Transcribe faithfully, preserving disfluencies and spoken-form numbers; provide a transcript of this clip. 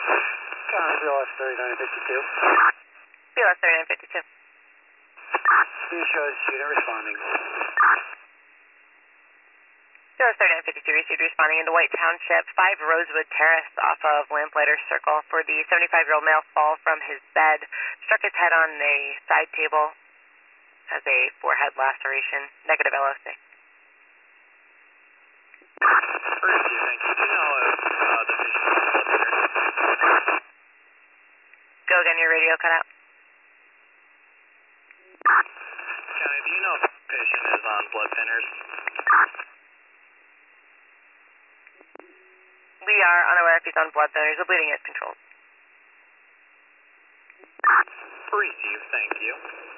County B L S thirty-nine fifty-two. B L S thirty-nine fifty-two. View shows unit responding. B L S thirty-nine fifty-two received responding into White Township, five Rosewood Terrace off of Lamplighter Circle for the seventy-five-year-old male fall from his bed, struck his head on a side table, has a forehead laceration, negative L O C. First, you thank you. Do you know if uh, the patient is on blood thinners? Go again, your radio cut out. County, do you know if the patient is on blood thinners? We are unaware if he's on blood thinners. The bleeding is controlled. Receive, thank you.